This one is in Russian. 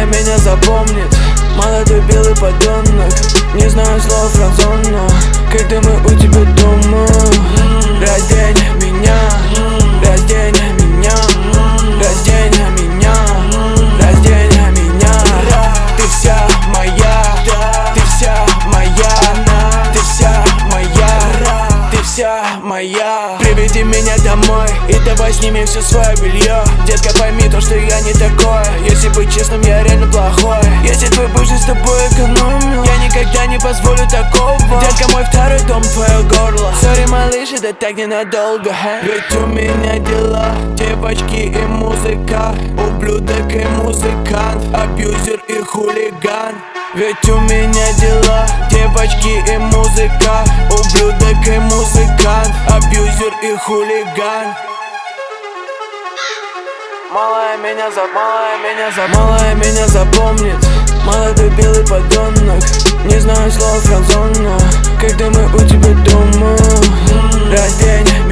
Малая меня запомнит, молодой белый подонок. Не знаю слов францона, когда мы у тебя дома. Раздень меня, раздень меня, раздень меня, раздень меня. Ты вся моя, ты вся моя, ты вся моя, ты вся моя. Приведи меня домой и давай сними все свое белье. Детка, пойми то, что я не такой. Если быть честным, я реально плохой. Если твой бывший с тобой экономил, я никогда не позволю такого. Детка, мой второй дом, твое горло. Сори, малыш, это так ненадолго. Ведь у меня дела, девочки и музыка, ублюдок и музыкант, абьюзер и хулиган. Ведь у меня дела, девочки и музыка, ублюдок и музыкант, абьюзер и хулиган. Малая меня запомнит, молодой белый подонок. Не знаю слов францона, когда мы у тебя дома. Раздень